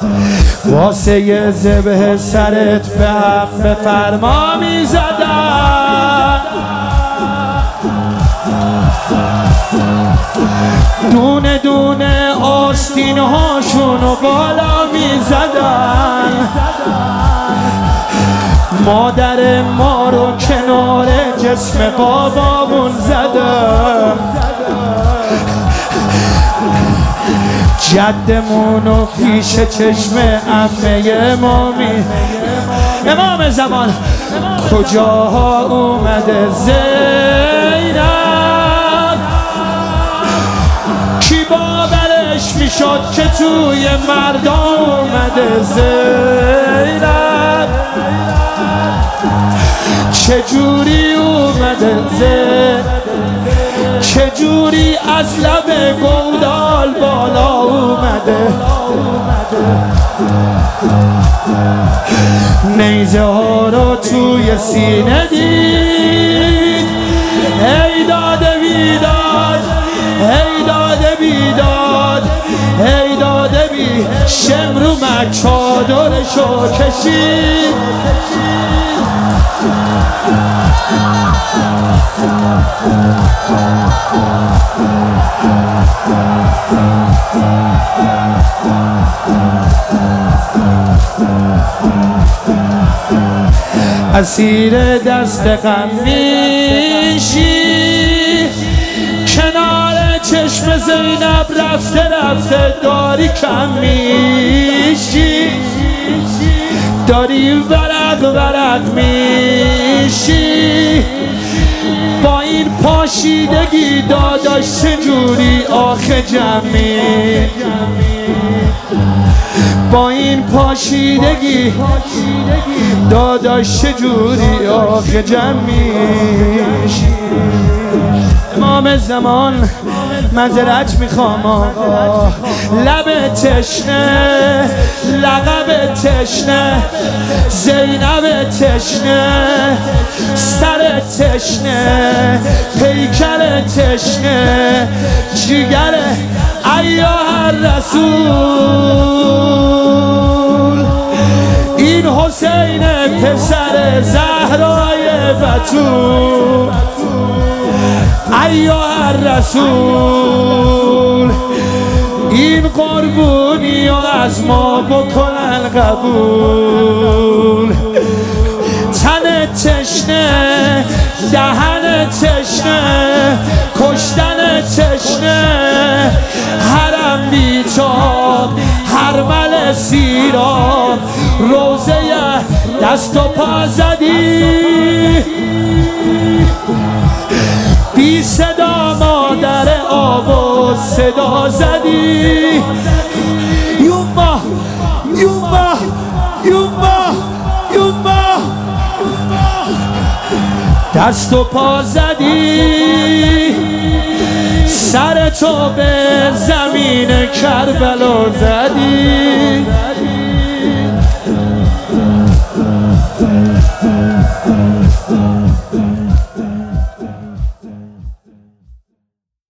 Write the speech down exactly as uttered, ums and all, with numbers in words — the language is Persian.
واسه ذبح سرت به حق به فرما می زدن، دونه دونه آستین هاشونو بالا می زدن، مادر ما رو کنار جسم بابامون زدن، جدمونو پیش چشم عمه ما می امام زمان کجاها اومده زینب، کی باورش میشد که توی مردا اومده زینب، چجوری اومده زینب، چجوری از لب گودال بالا اومده، نیزه ها رو توی سینه دید، ای داده بیداد، ای داده بیداد، ای داده بی شمرومک چادرشو کشید، اسیر دست غم میشی، کنار چشم زینب رفته رفته داری کم میشی، داری ورق ورق میشی، با این پاشیدگی داداش چجوری آخه جمعی، با این پاشیدگی داداش چجوری آخه جمعی. امام زمان معذرت میخوام آقا، لب تشنه، لقب تشنه، زینب تشنه، سر تشنه، پیکر تشنه، جیگر ایها الرسول، این حسین پسر زهرای بتول، ایها الرسول، این قربونی و از ما بکنن قبول، تن تشنه، دهن تشنه، کشتن تشنه، حرم بیتاب، هرمل سیراب، روزه دست و پا زدی، بی صدا مادر آب و صدا زدی، یوما یوما یوما یوما، دست و پا زدی، سر تو به زمین کربلا زدی،